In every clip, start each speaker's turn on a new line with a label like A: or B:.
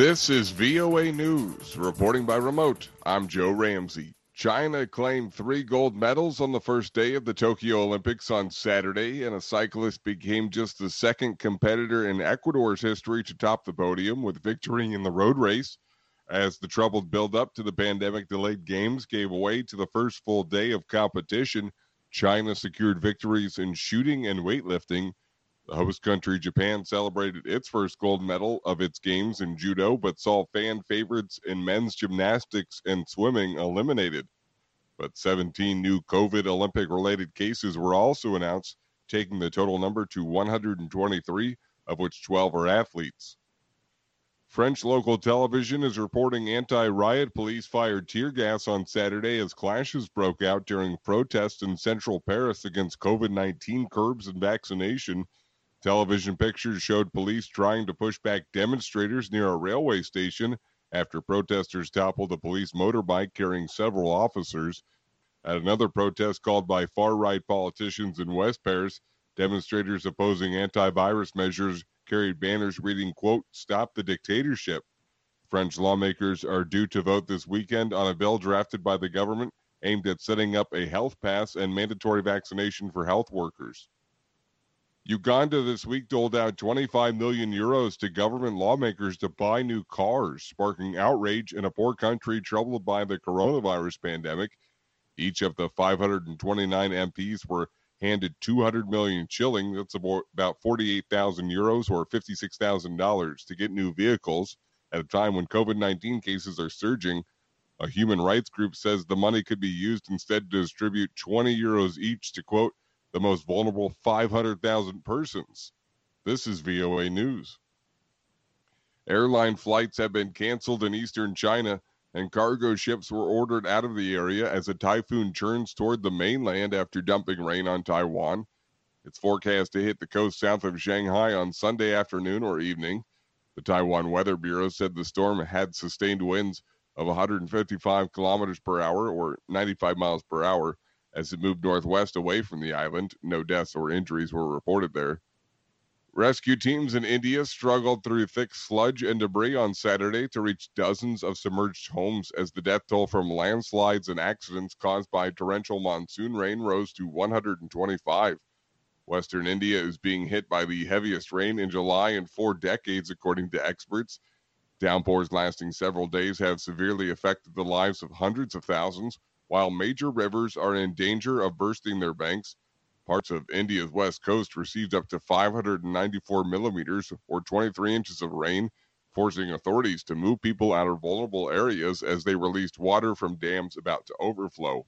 A: This is VOA News, reporting by remote. I'm Joe Ramsey. China claimed 3 gold medals on the first day of the Tokyo Olympics on Saturday, and a cyclist became just the second competitor in Ecuador's history to top the podium with victory in the road race. As the troubled build-up to the pandemic-delayed games gave way to the first full day of competition, China secured victories in shooting and weightlifting. The host country, Japan, celebrated its first gold medal of its games in judo, but saw fan favorites in men's gymnastics and swimming eliminated. But 17 new COVID Olympic-related cases were also announced, taking the total number to 123, of which 12 are athletes. French local television is reporting anti-riot police fired tear gas on Saturday as clashes broke out during protests in central Paris against COVID-19 curbs and vaccination. Television pictures showed police trying to push back demonstrators near a railway station after protesters toppled a police motorbike carrying several officers. At another protest called by far-right politicians in West Paris, demonstrators opposing anti-virus measures carried banners reading, quote, "Stop the dictatorship." French lawmakers are due to vote this weekend on a bill drafted by the government aimed at setting up a health pass and mandatory vaccination for health workers. Uganda this week doled out 25 million euros to government lawmakers to buy new cars, sparking outrage in a poor country troubled by the coronavirus pandemic. Each of the 529 MPs were handed 200 million shilling, that's about 48,000 euros or $56,000 to get new vehicles at a time when COVID-19 cases are surging. A human rights group says the money could be used instead to distribute 20 euros each to, quote, the most vulnerable 500,000 persons. This is VOA News. Airline flights have been canceled in eastern China, and cargo ships were ordered out of the area as a typhoon churns toward the mainland after dumping rain on Taiwan. It's forecast to hit the coast south of Shanghai on Sunday afternoon or evening. The Taiwan Weather Bureau said the storm had sustained winds of 155 kilometers per hour or 95 miles per hour. As it moved northwest away from the island, no deaths or injuries were reported there. Rescue teams in India struggled through thick sludge and debris on Saturday to reach dozens of submerged homes as the death toll from landslides and accidents caused by torrential monsoon rain rose to 125. Western India is being hit by the heaviest rain in July in 4 decades, according to experts. Downpours lasting several days have severely affected the lives of hundreds of thousands, while major rivers are in danger of bursting their banks. Parts of India's west coast received up to 594 millimeters or 23 inches of rain, forcing authorities to move people out of vulnerable areas as they released water from dams about to overflow.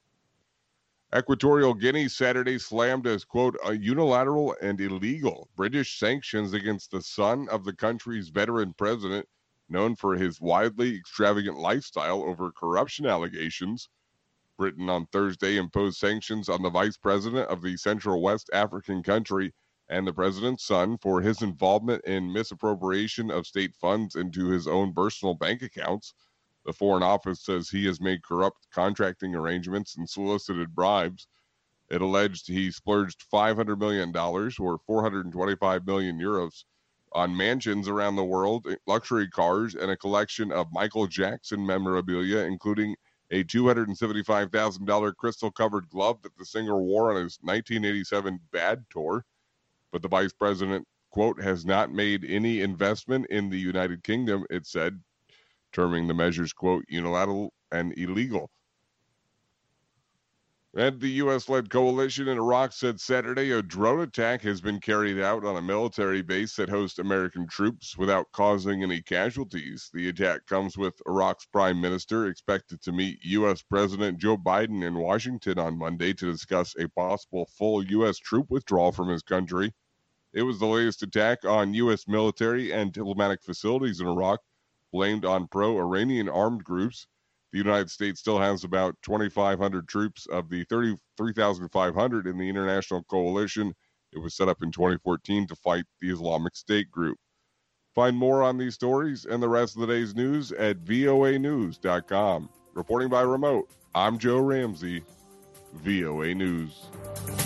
A: Equatorial Guinea Saturday slammed as, quote, a unilateral and illegal British sanctions against the son of the country's veteran president, known for his widely extravagant lifestyle over corruption allegations. Britain on Thursday imposed sanctions on the vice president of the Central West African country and the president's son for his involvement in misappropriation of state funds into his own personal bank accounts. The Foreign Office says he has made corrupt contracting arrangements and solicited bribes. It alleged he splurged $500 million or 425 million euros on mansions around the world, luxury cars, and a collection of Michael Jackson memorabilia, including a $275,000 crystal-covered glove that the singer wore on his 1987 Bad tour. But the vice president, quote, has not made any investment in the United Kingdom, it said, terming the measures, quote, unilateral and illegal. And the U.S.-led coalition in Iraq said Saturday a drone attack has been carried out on a military base that hosts American troops without causing any casualties. The attack comes with Iraq's prime minister expected to meet U.S. President Joe Biden in Washington on Monday to discuss a possible full U.S. troop withdrawal from his country. It was the latest attack on U.S. military and diplomatic facilities in Iraq, blamed on pro-Iranian armed groups. The United States still has about 2,500 troops of the 33,500 in the international coalition. It was set up in 2014 to fight the Islamic State group. Find more on these stories and the rest of the day's news at voanews.com. Reporting by remote, I'm Joe Ramsey, VOA News.